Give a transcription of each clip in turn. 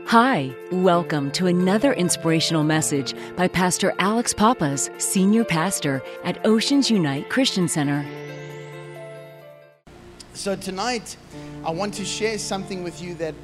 Hi, welcome to another inspirational message by Pastor Alex Papas, Senior Pastor at Oceans Unite Christian Center. So tonight, I want to share something with you that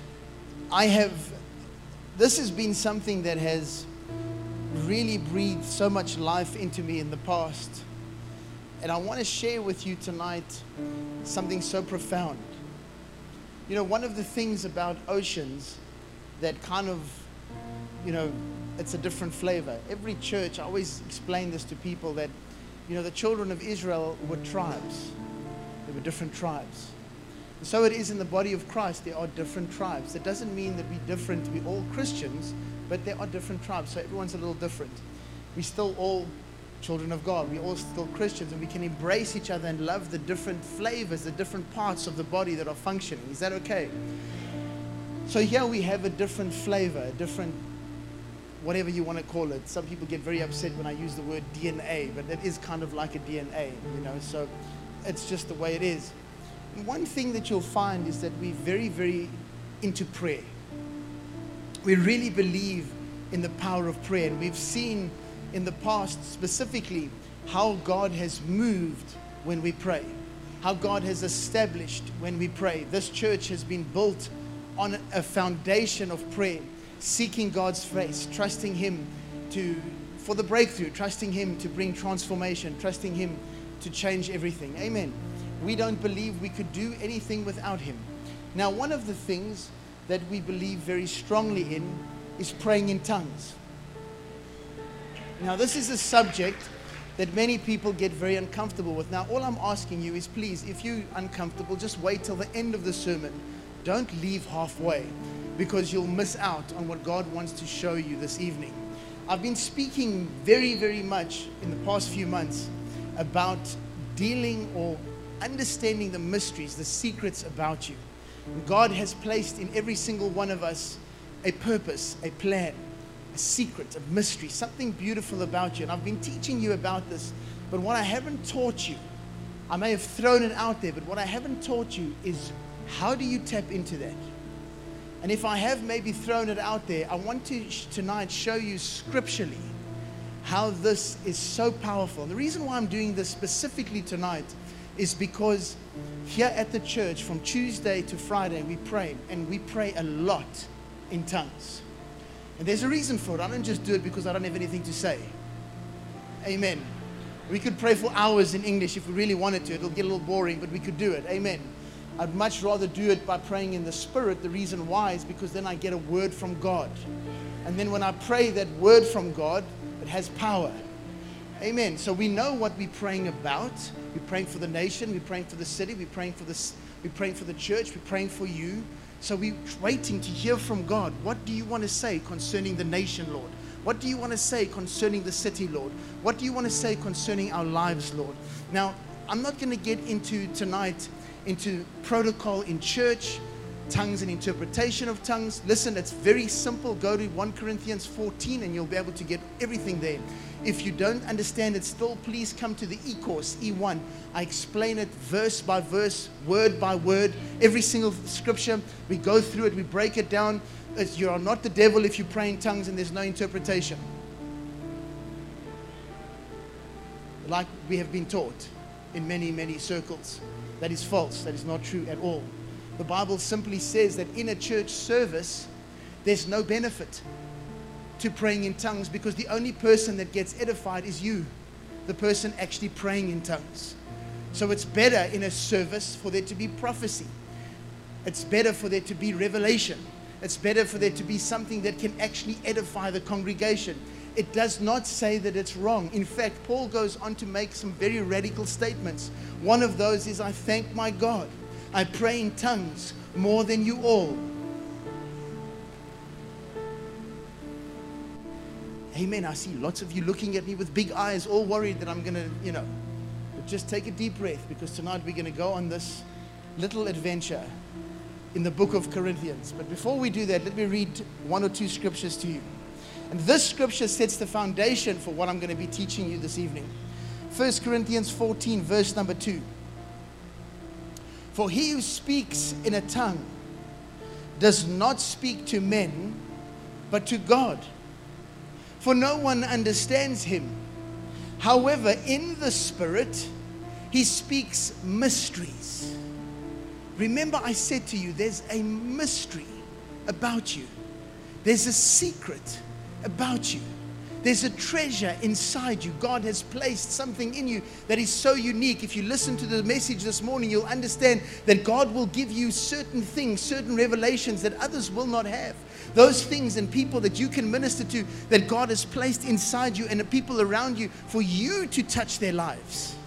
this has been something that has really breathed so much life into me in the past. And I want to share with you tonight something so profound. You know, one of the things about Oceans that kind of, it's a different flavor. Every church, I always explain this to people that, the children of Israel were tribes. They were different tribes. And so it is in the body of Christ, there are different tribes. That doesn't mean that we're different, we're all Christians, but there are different tribes, so everyone's a little different. We're still all children of God, we're all still Christians, and we can embrace each other and love the different flavors, the different parts of the body that are functioning. Is that okay? So here we have a different flavor, a different, whatever you want to call it. Some people get very upset when I use the word DNA, but it is kind of like a DNA, so it's just the way it is. And one thing that you'll find is that we're very, very into prayer. We really believe in the power of prayer, and we've seen in the past specifically how God has moved when we pray, how God has established when we pray. This church has been built on a foundation of prayer, seeking God's face, trusting Him for the breakthrough, trusting Him to bring transformation, trusting Him to change everything. Amen. We don't believe we could do anything without Him. Now, one of the things that we believe very strongly in is praying in tongues. Now, this is a subject that many people get very uncomfortable with. Now, all I'm asking you is, please, if you're uncomfortable, just wait till the end of the sermon. Don't leave halfway, because you'll miss out on what God wants to show you this evening. I've been speaking very, very much in the past few months about dealing or understanding the mysteries, the secrets about you. God has placed in every single one of us a purpose, a plan, a secret, a mystery, something beautiful about you. And I've been teaching you about this, but what I haven't taught you, I may have thrown it out there, but what I haven't taught you is, how do you tap into that? And if I have maybe thrown it out there, I want to tonight show you scripturally how this is so powerful. And the reason why I'm doing this specifically tonight is because here at the church from Tuesday to Friday we pray, and we pray a lot in tongues. And there's a reason for it. I don't just do it because I don't have anything to say. Amen. We could pray for hours in English if we really wanted to. It'll get a little boring, but we could do it. Amen. I'd much rather do it by praying in the Spirit. The reason why is because then I get a word from God. And then when I pray that word from God, it has power. Amen. So we know what we're praying about. We're praying for the nation. We're praying for the city. We're praying for the church. We're praying for you. So we're waiting to hear from God. What do you want to say concerning the nation, Lord? What do you want to say concerning the city, Lord? What do you want to say concerning our lives, Lord? Now, I'm not going to get into tonight into protocol in church, tongues and interpretation of tongues. Listen, it's very simple. Go to 1 Corinthians 14 and you'll be able to get everything there. If you don't understand it still, please come to the e-course, E1. I explain it verse by verse, word by word, every single scripture. We go through it, we break it down. You are not the devil if you pray in tongues and there's no interpretation, like we have been taught in many, many circles. That is false. That is not true at all. The Bible simply says that in a church service, there's no benefit to praying in tongues, because the only person that gets edified is you, the person actually praying in tongues. So it's better in a service for there to be prophecy. It's better for there to be revelation. It's better for there to be something that can actually edify the congregation. It does not say that it's wrong. In fact, Paul goes on to make some very radical statements. One of those is, I thank my God. I pray in tongues more than you all. Amen. I see lots of you looking at me with big eyes, all worried that I'm going to, but just take a deep breath, because tonight we're going to go on this little adventure in the book of Corinthians. But before we do that, let me read one or two scriptures to you. And this scripture sets the foundation for what I'm going to be teaching you this evening. 1 Corinthians 14, verse number 2. For he who speaks in a tongue does not speak to men, but to God. For no one understands him. However, in the Spirit, he speaks mysteries. Remember, I said to you, there's a mystery about you. There's a secret about you. There's a treasure inside you. God has placed something in you that is so unique. If you listen to the message this morning, you'll understand that God will give you certain things, certain revelations that others will not have. Those things and people that you can minister to, that God has placed inside you and the people around you for you to touch their lives.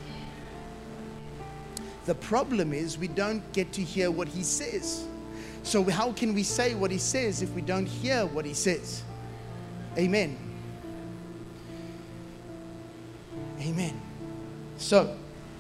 The problem is we don't get to hear what he says. So how can we say what he says if we don't hear what he says? Amen. Amen. So,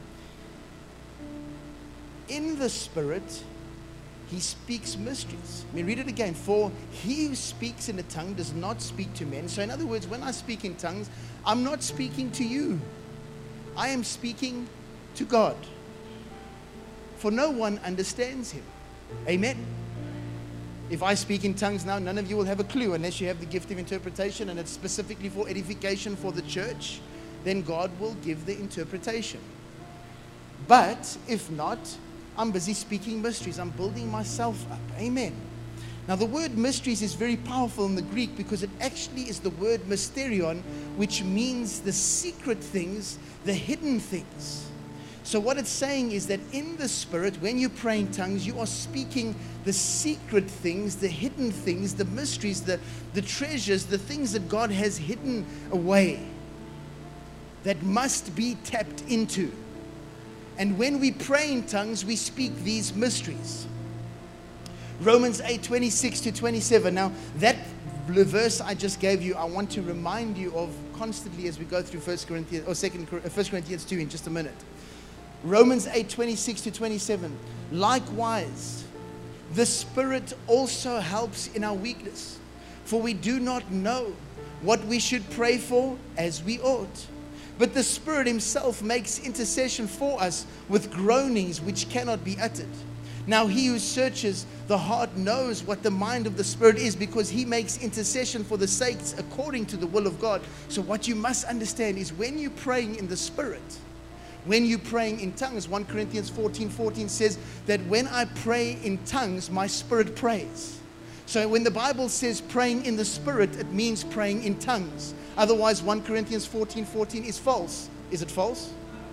in the Spirit, he speaks mysteries. Let me read it again. For he who speaks in a tongue does not speak to men. So in other words, when I speak in tongues, I'm not speaking to you. I am speaking to God. For no one understands him. Amen. If I speak in tongues now, none of you will have a clue unless you have the gift of interpretation and it's specifically for edification for the church. Then God will give the interpretation. But if not, I'm busy speaking mysteries. I'm building myself up. Amen. Now the word mysteries is very powerful in the Greek because it actually is the word mysterion, which means the secret things, the hidden things. So what it's saying is that in the Spirit, when you pray in tongues, you are speaking the secret things, the hidden things, the mysteries, the treasures, the things that God has hidden away, that must be tapped into. And when we pray in tongues, we speak these mysteries. Romans 8:26-27. Now, that verse I just gave you, I want to remind you of constantly as we go through 1 Corinthians 2 in just a minute. Romans 8:26-27. Likewise, the Spirit also helps in our weakness, for we do not know what we should pray for as we ought. But the Spirit himself makes intercession for us with groanings which cannot be uttered. Now he who searches the heart knows what the mind of the Spirit is, because he makes intercession for the saints according to the will of God. So what you must understand is when you're praying in the Spirit, when you're praying in tongues, 1 Corinthians 14:14 says that when I pray in tongues, my spirit prays. So when the Bible says praying in the Spirit, it means praying in tongues. Otherwise, 1 Corinthians 14:14 is false. Is it false?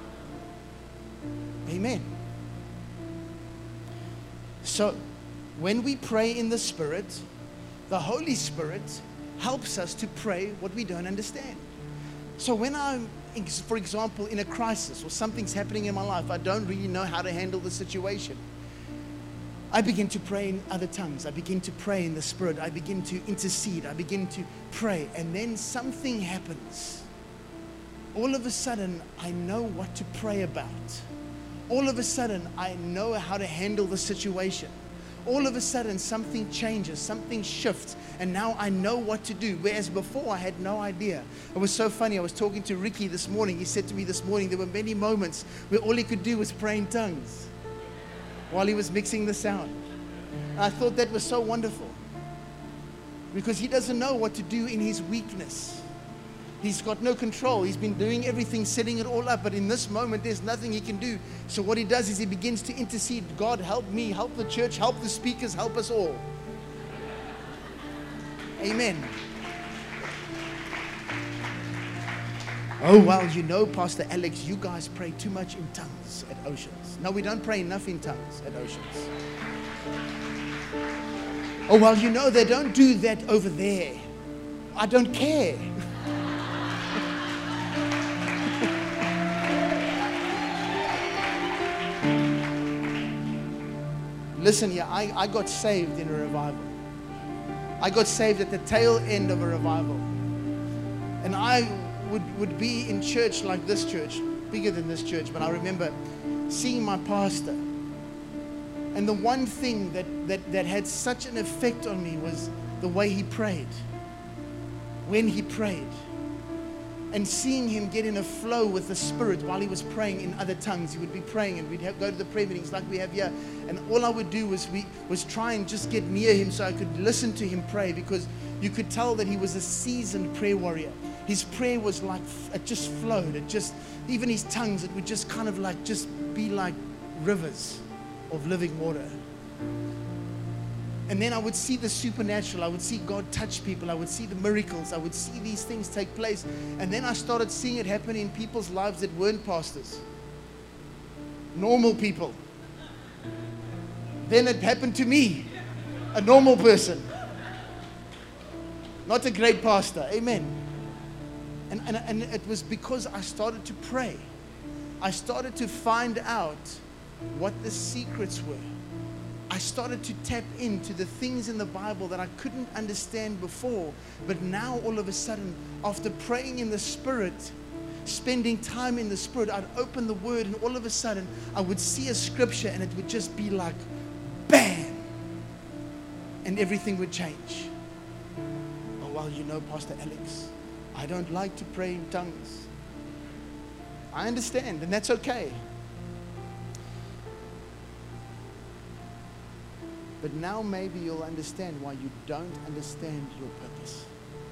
Amen. So when we pray in the Spirit, the Holy Spirit helps us to pray what we don't understand. So when I'm, for example, in a crisis or something's happening in my life, I don't really know how to handle the situation, I begin to pray in other tongues. I begin to pray in the Spirit. I begin to intercede. I begin to pray. And then something happens. All of a sudden, I know what to pray about. All of a sudden, I know how to handle the situation. All of a sudden, something changes, something shifts, and now I know what to do. Whereas before, I had no idea. It was so funny. I was talking to Ricky this morning. He said to me this morning, there were many moments where all he could do was pray in tongues while he was mixing the sound. And I thought that was so wonderful, because he doesn't know what to do in his weakness. He's got no control. He's been doing everything, setting it all up, but in this moment there's nothing he can do. So what he does is he begins to intercede. God, help me, help the church, help the speakers, help us all. Amen. Oh, well, you know, Pastor Alex, you guys pray too much in tongues at Oceans. No, we don't pray enough in tongues at Oceans. Oh, well, you know, they don't do that over there. I don't care. Listen here, I got saved in a revival. I got saved at the tail end of a revival. And I would be in church like this church, bigger than this church, but I remember seeing my pastor. And the one thing that had such an effect on me was the way he prayed. When he prayed. and seeing him get in a flow with the Spirit while he was praying in other tongues. He would be praying, and we'd go to the prayer meetings like we have here. And all I would do was try and just get near him so I could listen to him pray, because you could tell that he was a seasoned prayer warrior. His prayer was like, it just flowed. Even his tongues, it would just kind of like, just be like rivers of living water. And then I would see the supernatural. I would see God touch people. I would see the miracles. I would see these things take place. And then I started seeing it happen in people's lives that weren't pastors. Normal people. Then it happened to me, a normal person. Not a great pastor. Amen. And it was because I started to pray. I started to find out what the secrets were. I started to tap into the things in the Bible that I couldn't understand before. But now all of a sudden, after praying in the Spirit, spending time in the Spirit, I'd open the Word, and all of a sudden I would see a scripture and it would just be like, bam! And everything would change. Oh, well, you know, Pastor Alex, I don't like to pray in tongues. I understand, and that's okay. But now maybe you'll understand why you don't understand your purpose.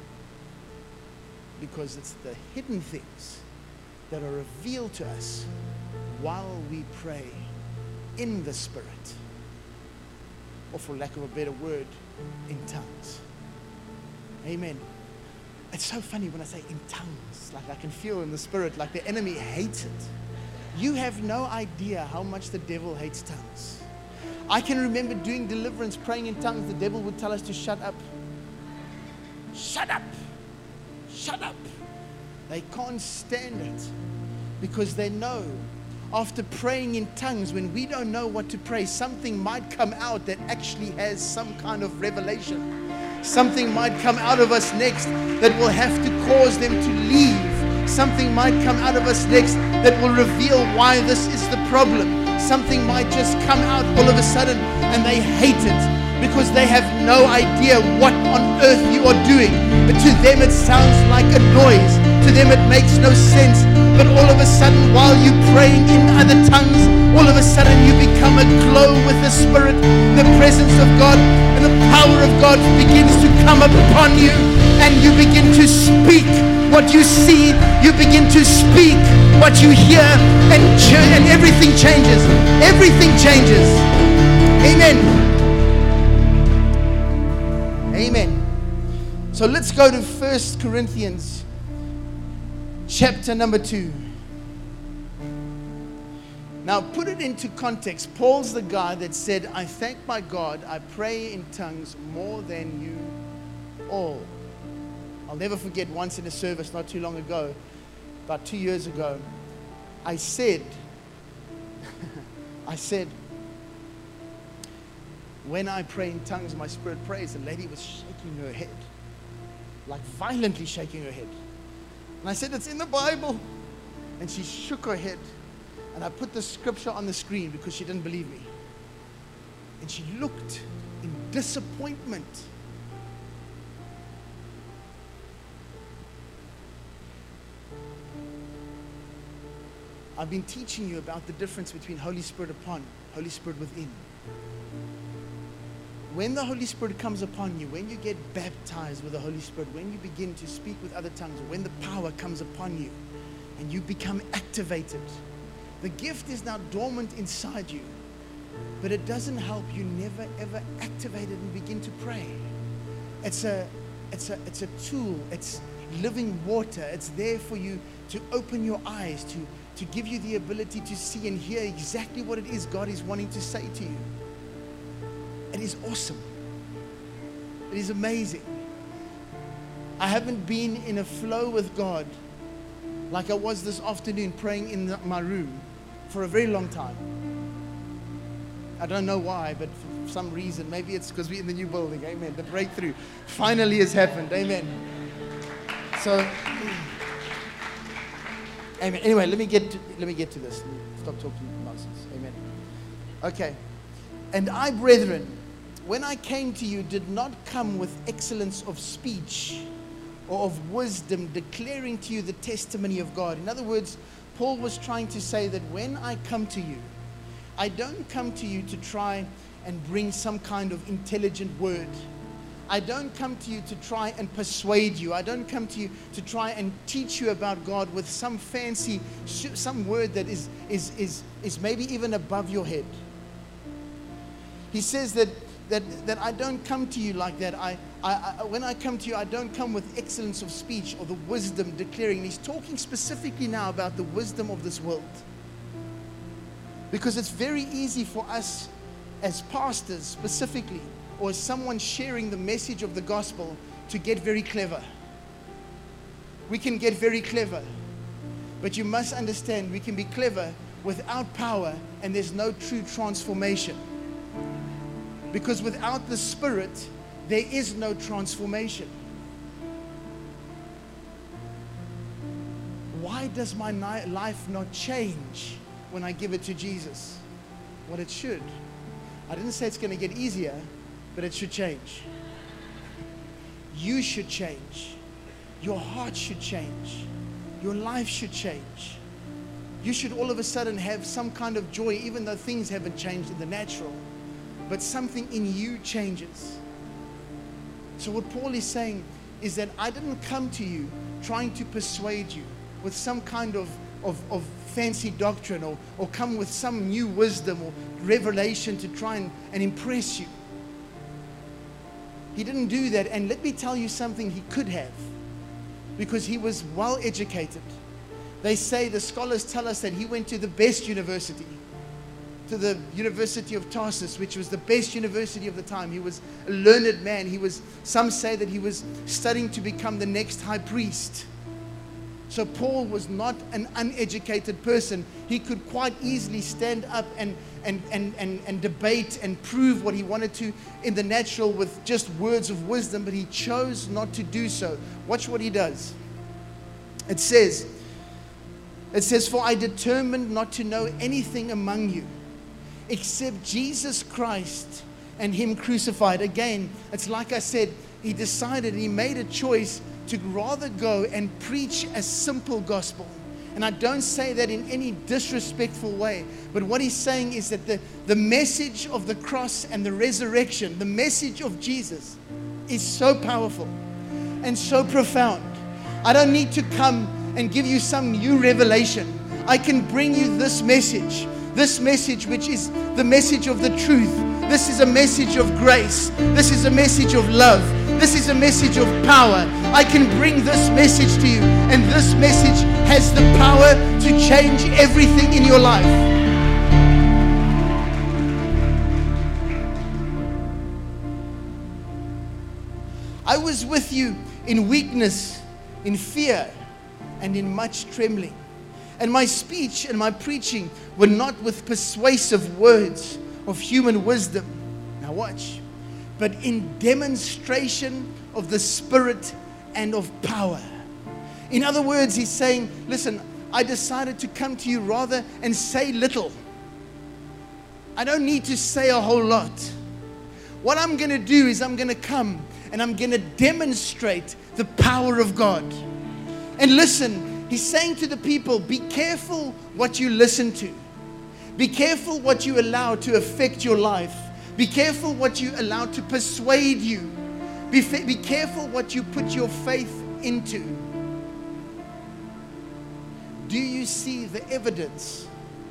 Because it's the hidden things that are revealed to us while we pray in the Spirit. Or for lack of a better word, in tongues. Amen. It's so funny when I say in tongues. Like I can feel in the Spirit, like the enemy hates it. You have no idea how much the devil hates tongues. I can remember doing deliverance, praying in tongues. The devil would tell us to shut up. Shut up. Shut up. They can't stand it because they know after praying in tongues, when we don't know what to pray, something might come out that actually has some kind of revelation. Something might come out of us next that will have to cause them to leave. Something might come out of us next that will reveal why this is the problem. Something might just come out all of a sudden and they hate it because they have no idea what on earth you are doing. But to them it sounds like a noise. To them it makes no sense. But all of a sudden, while you're praying in other tongues, all of a sudden you become aglow with the Spirit, the presence of God, and the power of God begins to come up upon you, and you begin to speak what you see, you begin to speak what you hear, and everything changes. Everything changes. Amen. Amen. So let's go to 1 Corinthians chapter number 2. Now put it into context. Paul's the guy that said, I thank my God, I pray in tongues more than you all. I'll never forget once in a service not too long ago, about 2 years ago, I said, when I pray in tongues, my spirit prays. The lady was shaking her head, like violently shaking her head. And I said, it's in the Bible. And she shook her head. And I put the scripture on the screen because she didn't believe me. And she looked in disappointment. I've been teaching you about the difference between Holy Spirit upon, Holy Spirit within. When the Holy Spirit comes upon you, when you get baptized with the Holy Spirit, when you begin to speak with other tongues, when the power comes upon you and you become activated, the gift is now dormant inside you, but it doesn't help you never ever activate it and begin to pray. It's a tool. It's living water. It's there for you to open your eyes, to give you the ability to see and hear exactly what it is God is wanting to say to you. It is awesome. It is amazing. I haven't been in a flow with God like I was this afternoon praying in my room for a very long time. I don't know why, but for some reason, maybe it's because we're in the new building. Amen. The breakthrough finally has happened. Amen. So, amen. Anyway, let me get to this. Stop talking nonsense. Amen. Okay. And I, brethren, when I came to you, did not come with excellence of speech or of wisdom, declaring to you the testimony of God. In other words, Paul was trying to say that when I come to you, I don't come to you to try and bring some kind of intelligent word. I don't come to you to try and persuade you. I don't come to you to try and teach you about God with some fancy, some word that is maybe even above your head. He says that I don't come to you like that. When I come to you, I don't come with excellence of speech or the wisdom declaring. And he's talking specifically now about the wisdom of this world. Because it's very easy for us as pastors specifically, or as someone sharing the message of the gospel, to get very clever. We can get very clever. But you must understand, we can be clever without power, and there's no true transformation. Because without the Spirit, there is no transformation. Why does my life not change when I give it to Jesus? Well, it should. I didn't say it's going to get easier, but it should change. You should change. Your heart should change. Your life should change. You should all of a sudden have some kind of joy, even though things haven't changed in the natural. But something in you changes. So what Paul is saying is that I didn't come to you trying to persuade you with some kind of fancy doctrine or come with some new wisdom or revelation to try and impress you. He didn't do that. And let me tell you something, he could have, because he was well educated. They say, the scholars tell us that he went to the best university, to the University of Tarsus, which was the best university of the time. He was a learned man. Some say that he was studying to become the next high priest. So Paul was not an uneducated person. He could quite easily stand up and debate and prove what he wanted to in the natural with just words of wisdom, but he chose not to do so. Watch what he does. It says, for I determined not to know anything among you except Jesus Christ and him crucified. Again, it's like I said, he decided, he made a choice to rather go and preach a simple gospel. And I don't say that in any disrespectful way, but what he's saying is that the message of the cross and the resurrection, the message of Jesus, is so powerful and so profound. I don't need to come and give you some new revelation. I can bring you this message which is the message of the truth. This is a message of grace. This is a message of love. This is a message of power. I can bring this message to you, and this message has the power to change everything in your life. I was with you in weakness, in fear, and in much trembling. And my speech and my preaching were not with persuasive words of human wisdom. Now watch. But in demonstration of the Spirit and of power. In other words, he's saying, listen, I decided to come to you rather and say little. I don't need to say a whole lot. What I'm going to do is I'm going to come and I'm going to demonstrate the power of God. And listen, he's saying to the people, be careful what you listen to. Be careful what you allow to affect your life. Be careful what you allow to persuade you. Be careful what you put your faith into. Do you see the evidence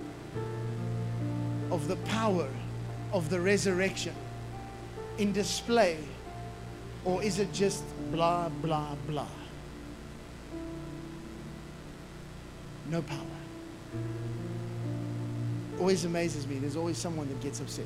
of the power of the resurrection in display? Or is it just blah, blah, blah? No power. Always amazes me. There's always someone that gets upset.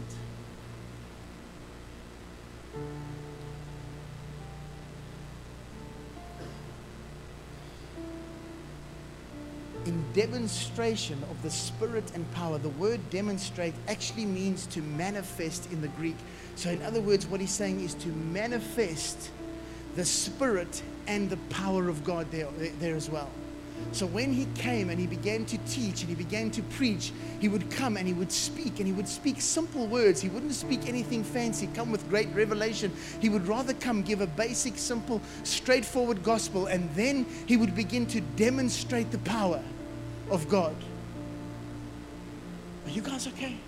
In demonstration of the Spirit and power, the word demonstrate actually means to manifest in the Greek. So in other words, what he's saying is to manifest the Spirit and the power of God there as well. So when he came and he began to teach and he began to preach, he would come and he would speak simple words. He wouldn't speak anything fancy, come with great revelation. He would rather come, give a basic, simple, straightforward gospel, and then he would begin to demonstrate the power of God. Are you guys okay?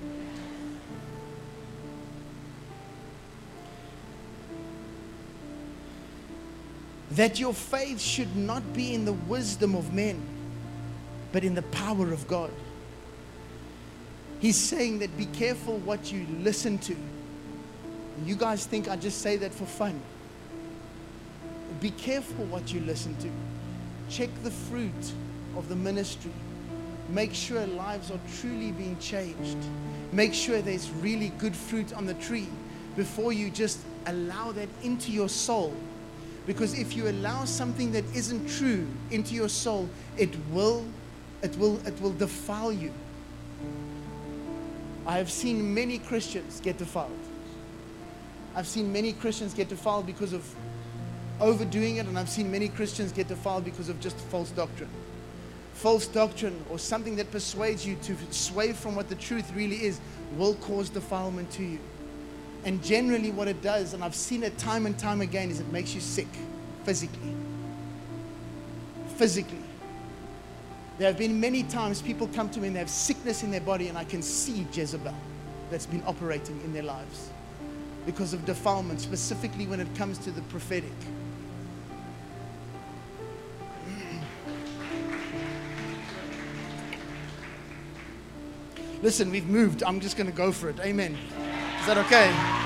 That your faith should not be in the wisdom of men, but in the power of God. He's saying that be careful what you listen to. You guys think I just say that for fun. Be careful what you listen to. Check the fruit of the ministry. Make sure lives are truly being changed. Make sure there's really good fruit on the tree before you just allow that into your soul. Because if you allow something that isn't true into your soul, it will defile you. I have seen many Christians get defiled. I've seen many Christians get defiled because of overdoing it, and I've seen many Christians get defiled because of just false doctrine. False doctrine, or something that persuades you to sway from what the truth really is, will cause defilement to you. And generally what it does, and I've seen it time and time again, is it makes you sick physically. Physically. There have been many times people come to me and they have sickness in their body, and I can see Jezebel that's been operating in their lives because of defilement, specifically when it comes to the prophetic. Listen, we've moved. I'm just going to go for it. Amen. Is that okay?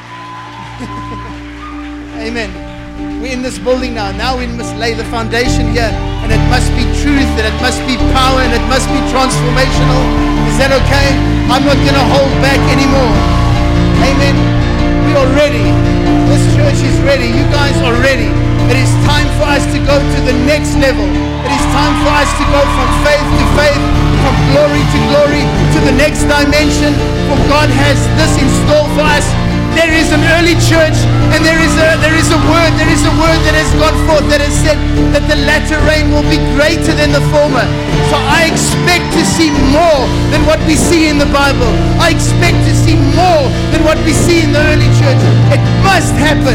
Amen. We're in this building now. Now we must lay the foundation here. And it must be truth, and it must be power, and it must be transformational. Is that okay? I'm not going to hold back anymore. Amen. We are ready. This church is ready. You guys are ready. It is time for us to go to the next level. It is time for us to go from faith to faith, from glory to glory, to the next dimension. For God has this in store for us. There is an early church, and there is a word that has gone forth that has said that the latter rain will be greater than the former. So I expect to see more than what we see in the Bible. I expect to see more than what we see in the early church. It must happen.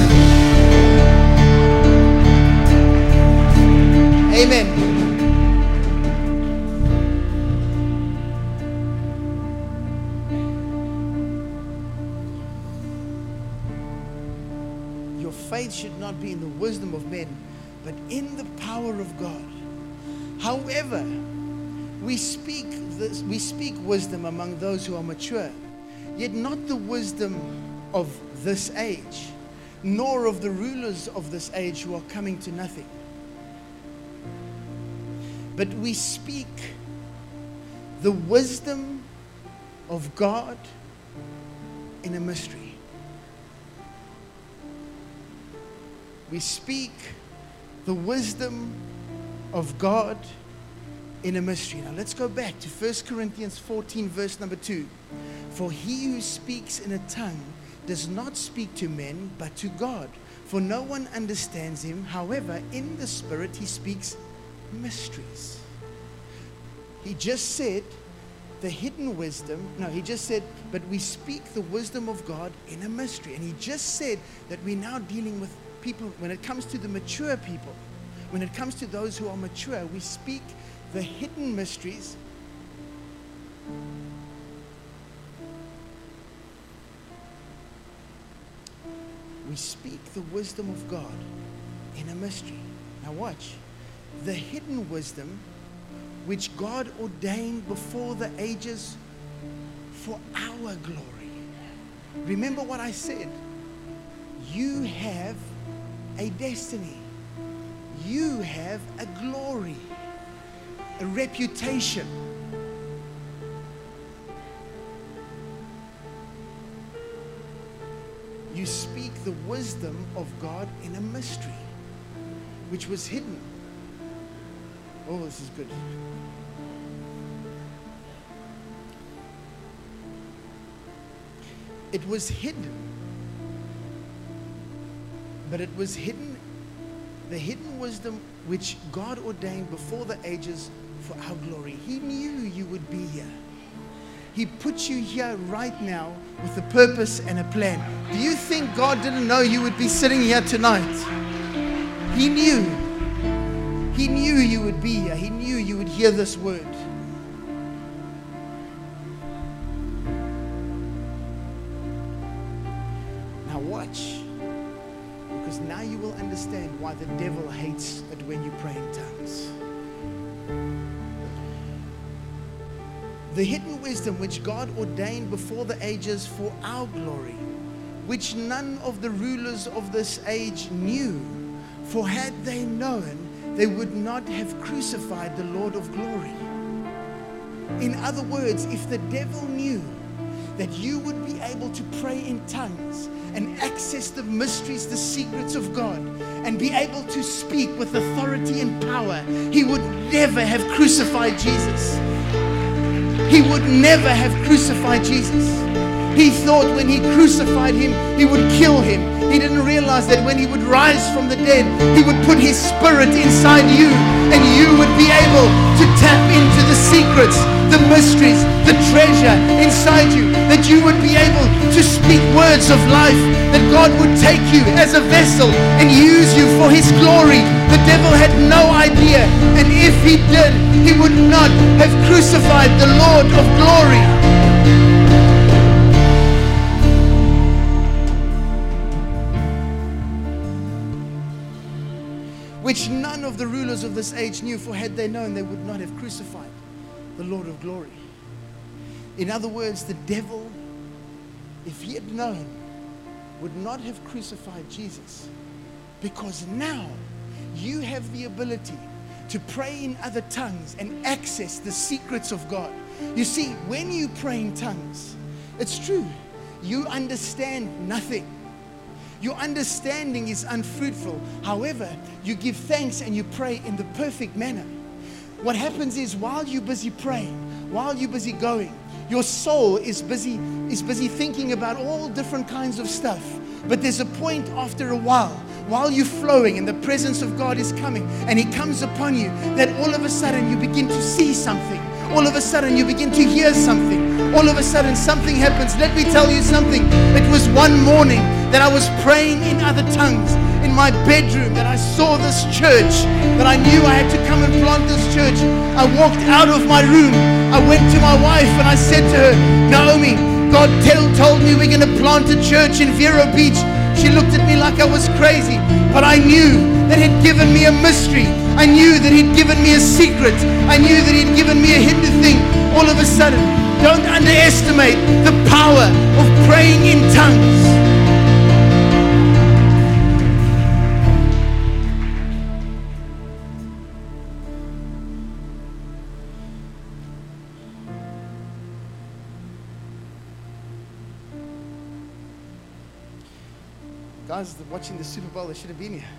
Amen. Faith should not be in the wisdom of men, but in the power of God. However, we speak wisdom among those who are mature, yet not the wisdom of this age, nor of the rulers of this age who are coming to nothing. But we speak the wisdom of God in a mystery. We speak the wisdom of God in a mystery. Now let's go back to 1 Corinthians 14 verse number 2. For he who speaks in a tongue does not speak to men, but to God. For no one understands him. However, in the Spirit he speaks mysteries. He just said the hidden wisdom. No, he just said, but we speak the wisdom of God in a mystery. And he just said that we're now dealing with people, when it comes to the mature people, when it comes to those who are mature, we speak the hidden mysteries. We speak the wisdom of God in a mystery. Now watch. The hidden wisdom which God ordained before the ages for our glory. Remember what I said. You have a destiny. You have a glory, a reputation. You speak the wisdom of God in a mystery, which was hidden. Oh, this is good. It was hidden. But it was hidden The hidden wisdom which God ordained before the ages for our glory. He knew you would be here. He put you here right now with a purpose and a plan. Do you think God didn't know you would be sitting here tonight? He knew. He knew you would be here. He knew you would hear this word. Now watch. Because now you will understand why the devil hates it when you pray in tongues. The hidden wisdom which God ordained before the ages for our glory, which none of the rulers of this age knew, for had they known, they would not have crucified the Lord of glory. In other words, if the devil knew that you would be able to pray in tongues and access the mysteries, the secrets of God, and be able to speak with authority and power, he would never have crucified Jesus. He would never have crucified Jesus. He thought when he crucified him, he would kill him. He didn't realize that when he would rise from the dead, he would put his spirit inside you, and you would be able to tap into the secrets, the mysteries, the treasure inside you, that you would be able to speak words of life, that God would take you as a vessel and use you for his glory. The devil had no idea, and if he did, he would not have crucified the Lord of glory. Which none of the rulers of this age knew, for had they known, they would not have crucified the Lord of glory. In other words, the devil, if he had known, would not have crucified Jesus, because now you have the ability to pray in other tongues and access the secrets of God. You see, when you pray in tongues, it's true, you understand nothing. Your understanding is unfruitful. However, you give thanks and you pray in the perfect manner. What happens is, while you're busy praying, while you're busy going, your soul is busy thinking about all different kinds of stuff. But there's a point after a while you're flowing and the presence of God is coming and he comes upon you, that all of a sudden you begin to see something. All of a sudden you begin to hear something. All of a sudden something happens. Let me tell you something. It was one morning that I was praying in other tongues in my bedroom, that I saw this church, that I knew I had to come and plant this church. I walked out of my room. I went to my wife and I said to her, Naomi, God told me we're going to plant a church in Vero Beach. She looked at me like I was crazy, but I knew that he'd given me a mystery. I knew that he'd given me a secret. I knew that he'd given me a hidden thing. All of a sudden, don't underestimate the power of praying in tongues. Guys watching the Super Bowl, they should have been here.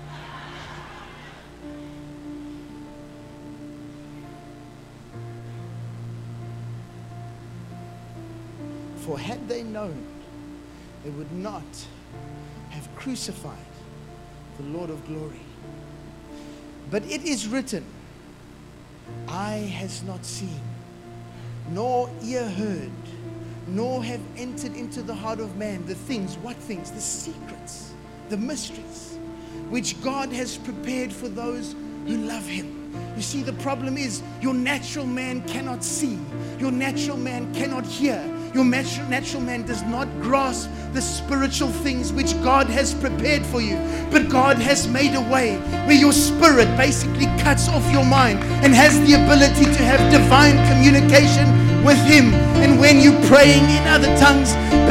For had they known, they would not have crucified the Lord of glory. But it is written, eye has not seen, nor ear heard, nor have entered into the heart of man the things, what things? The secrets, the mysteries, which God has prepared for those who love him. You see, the problem is your natural man cannot see. Your natural man cannot hear. Your natural man does not grasp the spiritual things which God has prepared for you. But God has made a way where your spirit basically cuts off your mind and has the ability to have divine communication with him. And when you're praying in other tongues,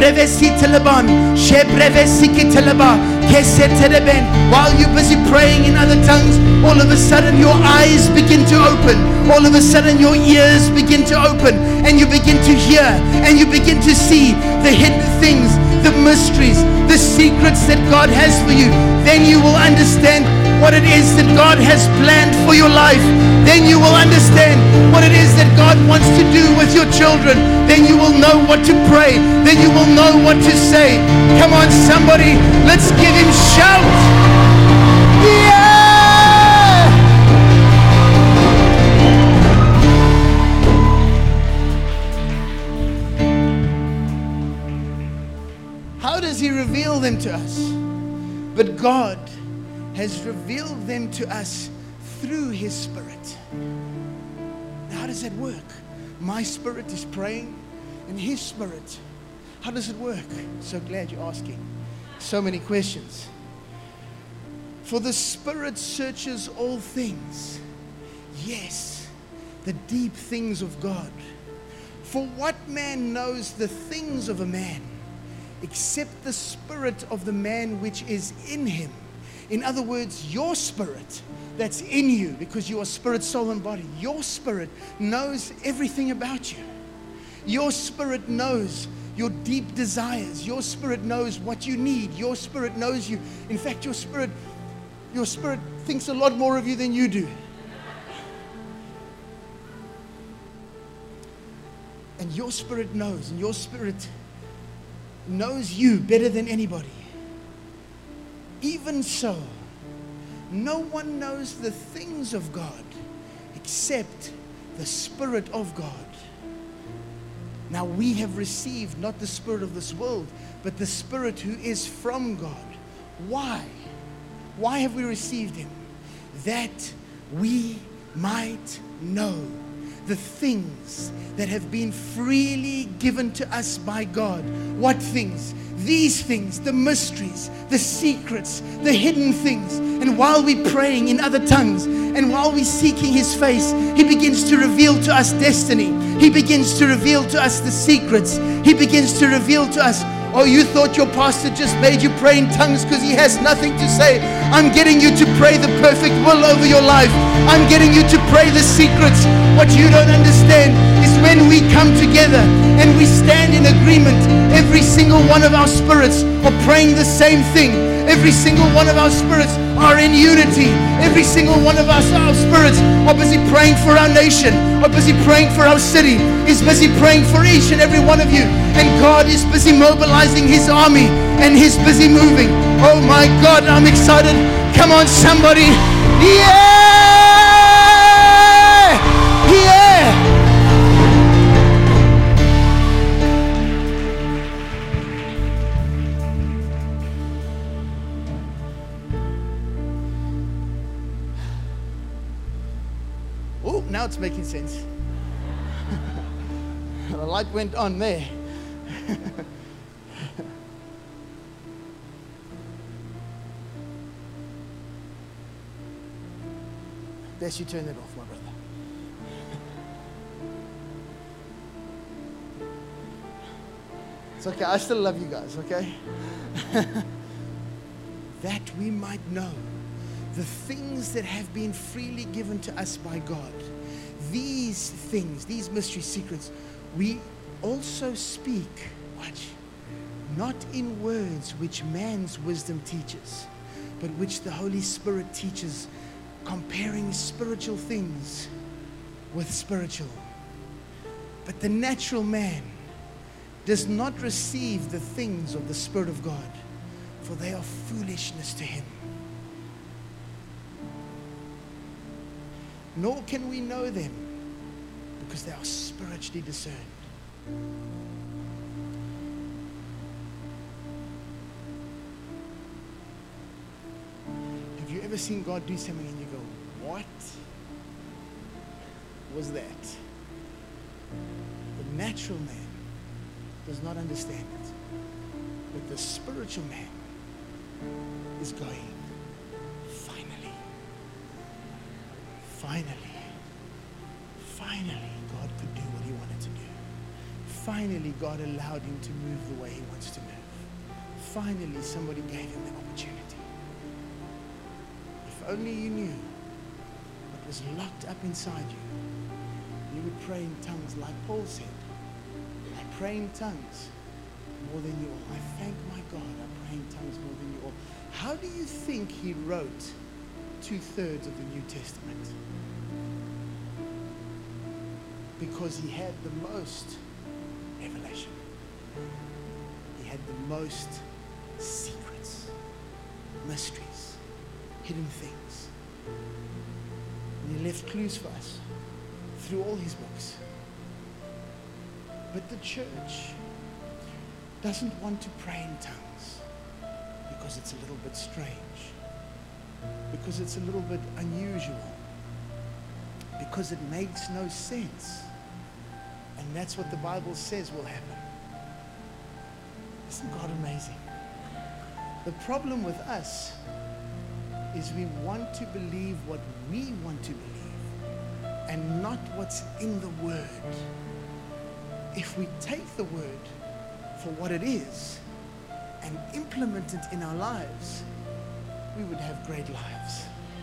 while you're busy praying in other tongues, all of a sudden your eyes begin to open. All of a sudden your ears begin to open, and you begin to hear, and you begin to see the hidden things, the mysteries, the secrets that God has for you. Then you will understand what it is that God has planned for your life. Then you will understand what it is that God wants to do with your children. Then you will know what to pray. Then you will know what to say. Come on, somebody, let's give him shout. Yeah! them to us, but God has revealed them to us through His Spirit. Now, how does that work? My spirit is praying, and His Spirit. How does it work? So glad you're asking. So many questions. For the Spirit searches all things. Yes, the deep things of God. For what man knows the things of a man, except the spirit of the man which is in him? In other words, your spirit that's in you, because you are spirit, soul, and body. Your spirit knows everything about you. Your spirit knows your deep desires. Your spirit knows what you need. Your spirit knows you. In fact, your spirit thinks a lot more of you than you do. And your spirit knows, and your spirit knows you better than anybody. Even so, no one knows the things of God except the Spirit of God. Now we have received not the spirit of this world, but the Spirit who is from God. Why? Why have we received Him? That we might know the things that have been freely given to us by God. What things? These things, the mysteries, the secrets, the hidden things. And while we're praying in other tongues, and while we're seeking His face, He begins to reveal to us destiny. He begins to reveal to us the secrets. He begins to reveal to us, oh, you thought your pastor just made you pray in tongues because he has nothing to say. I'm getting you to pray the perfect will over your life. I'm getting you to pray the secrets. What you don't understand is when we come together and we stand in agreement, every single one of our spirits are praying the same thing. Every single one of our spirits are in unity. Every single one of our spirits are busy praying for our nation, are busy praying for our city, is busy praying for each and every one of you. And God is busy mobilizing His army, and He's busy moving. Oh my God, I'm excited. Come on, somebody. Yeah! Yeah! Oh, now it's making sense. The light went on there. Best you turn it off, my brother. It's okay, I still love you guys, okay? That we might know the things that have been freely given to us by God. These things, these mystery secrets, we also speak, watch, not in words which man's wisdom teaches, but which the Holy Spirit teaches, comparing spiritual things with spiritual. But the natural man does not receive the things of the Spirit of God, for they are foolishness to him. Nor can we know them, because they are spiritually discerned. Have you ever seen God do something and you go, what was that? The natural man does not understand it, but the spiritual man is going, finally, God could do what he wanted to do. Finally, God allowed him to move the way he wants to move. Finally, somebody gave him the opportunity. If only you knew what was locked up inside you, you would pray in tongues like Paul said. I pray in tongues more than you all. I thank my God, I pray in tongues more than you all. How do you think he wrote 2/3 of the New Testament? Because he had the most revelation. He had the most secrets, mysteries, hidden things. And he left clues for us through all his books. But the church doesn't want to pray in tongues. Because it's a little bit strange. Because it's a little bit unusual. Because it makes no sense. And that's what the Bible says will happen. Isn't God amazing? The problem with us is we want to believe what we want to believe and not what's in the Word. If we take the Word for what it is and implement it in our lives, we would have great lives.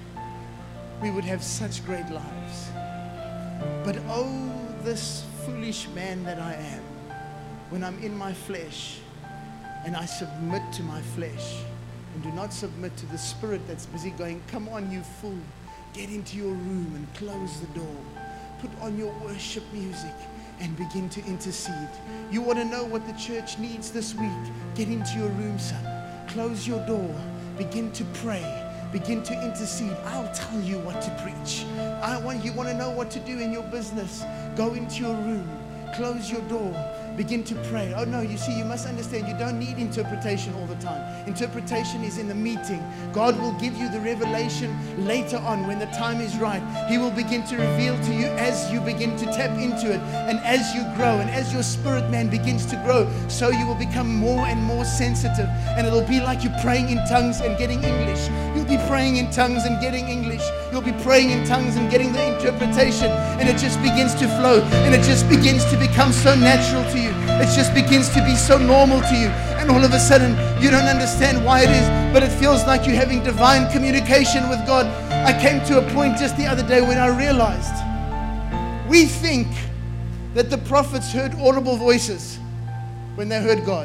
We would have such great lives. But oh, this foolish man that I am, when I'm in my flesh and I submit to my flesh and do not submit to the Spirit that's busy going, come on, you fool, get into your room and close the door. Put on your worship music and begin to intercede. You want to know what the church needs this week? Get into your room, son. Close your door. Begin to pray. Begin to intercede. I'll tell you what to preach. You want to know what to do in your business? Go into your room. Close your door. Begin to pray. Oh no, you see, you must understand, you don't need interpretation all the time. Interpretation is in the meeting. God will give you the revelation later on when the time is right. He will begin to reveal to you as you begin to tap into it, and as you grow, and as your spirit man begins to grow, so you will become more and more sensitive, and it'll be like you're praying in tongues and getting English. You'll be praying in tongues and getting English. You'll be praying in tongues and getting the interpretation, and it just begins to flow, and it just begins to become so natural to you. It just begins to be so normal to you, and all of a sudden you don't understand why it is, but it feels like you're having divine communication with God. I came to a point just the other day when I realized we think that the prophets heard audible voices when they heard God.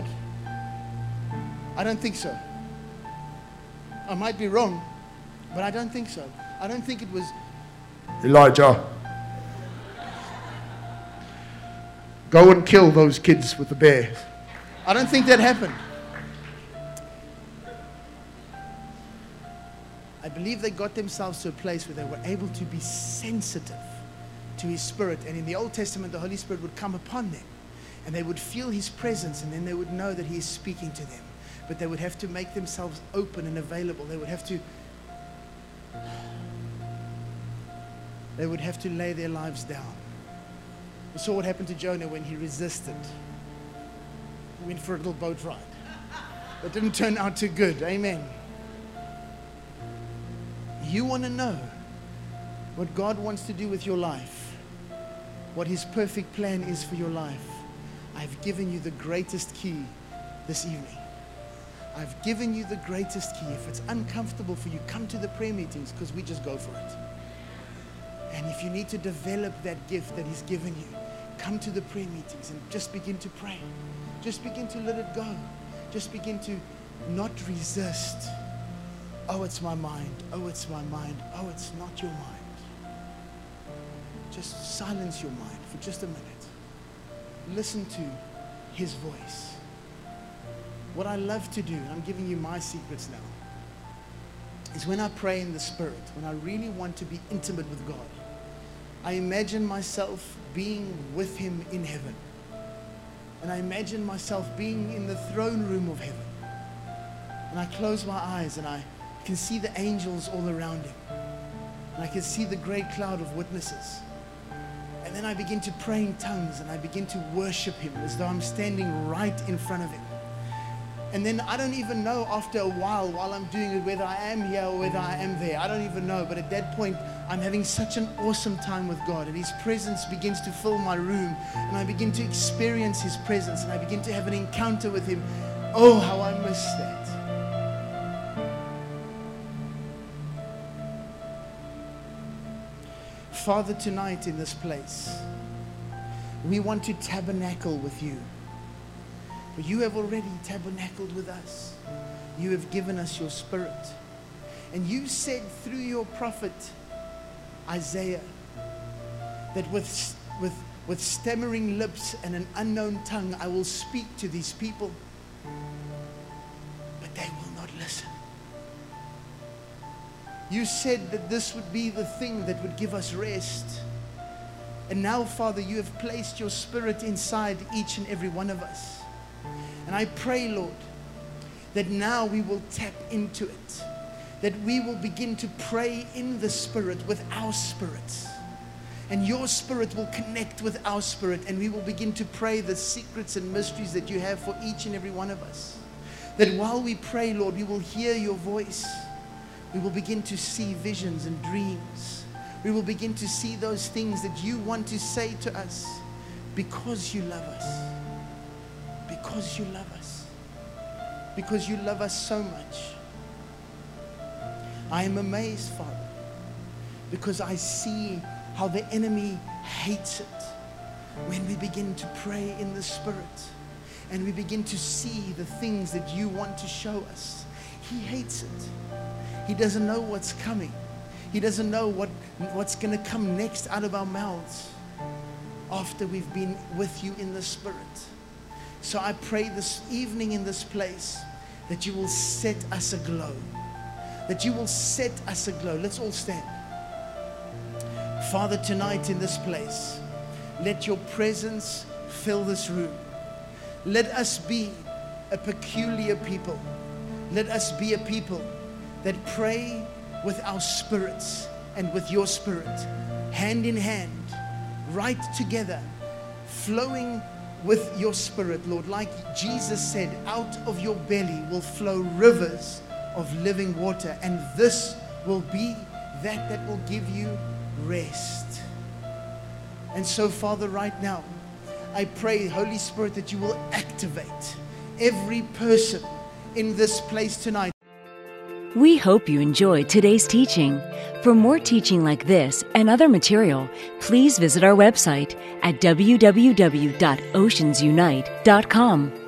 I don't think so. I might be wrong, but I don't think so. I don't think it was Elijah, go and kill those kids with the bear. I don't think that happened. I believe they got themselves to a place where they were able to be sensitive to His Spirit. And in the Old Testament, the Holy Spirit would come upon them, and they would feel His presence, and then they would know that He is speaking to them. But they would have to make themselves open and available. They would have to lay their lives down. We saw what happened to Jonah when he resisted. He went for a little boat ride. That didn't turn out too good. Amen. You want to know what God wants to do with your life, what His perfect plan is for your life. I've given you the greatest key this evening. I've given you the greatest key. If it's uncomfortable for you, come to the prayer meetings, because we just go for it. And if you need to develop that gift that He's given you, come to the prayer meetings and just begin to pray. Just begin to let it go. Just begin to not resist. Oh, it's my mind. Oh, it's my mind. Oh, it's not your mind. Just silence your mind for just a minute. Listen to His voice. What I love to do, and I'm giving you my secrets now, is when I pray in the Spirit, when I really want to be intimate with God, I imagine myself being with Him in heaven. And I imagine myself being in the throne room of heaven. And I close my eyes and I can see the angels all around Him. And I can see the great cloud of witnesses. And then I begin to pray in tongues and I begin to worship Him as though I'm standing right in front of Him. And then I don't even know after a while I'm doing it, whether I am here or whether I am there. I don't even know. But at that point, I'm having such an awesome time with God. And His presence begins to fill my room. And I begin to experience His presence. And I begin to have an encounter with Him. Oh, how I miss that. Father, tonight in this place, we want to tabernacle with You. But You have already tabernacled with us. You have given us Your Spirit. And You said through Your prophet Isaiah that with stammering lips and an unknown tongue I will speak to these people, but they will not listen. You said that this would be the thing that would give us rest. And now, Father, You have placed Your Spirit inside each and every one of us. And I pray, Lord, that now we will tap into it, that we will begin to pray in the Spirit with our spirits. And your spirit will connect with our spirit, and we will begin to pray the secrets and mysteries that you have for each and every one of us. That while we pray, Lord, we will hear your voice. We will begin to see visions and dreams. We will begin to see those things that you want to say to us because you love us. Because you love us. Because you love us so much. I am amazed, Father, because I see how the enemy hates it when we begin to pray in the Spirit and we begin to see the things that you want to show us. He hates it. He doesn't know what's coming. He doesn't know what's going to come next out of our mouths after we've been with you in the Spirit. So I pray this evening in this place that you will set us aglow. That you will set us aglow. Let's all stand. Father, tonight in this place, let your presence fill this room. Let us be a peculiar people. Let us be a people that pray with our spirits and with your Spirit, hand in hand, right together, flowing with your Spirit, Lord. Like Jesus said, out of your belly will flow rivers of living water, and this will be that will give you rest. And so, Father, right now, I pray, Holy Spirit, that you will activate every person in this place tonight. We hope you enjoyed today's teaching. For more teaching like this and other material, please visit our website at www.oceansunite.com.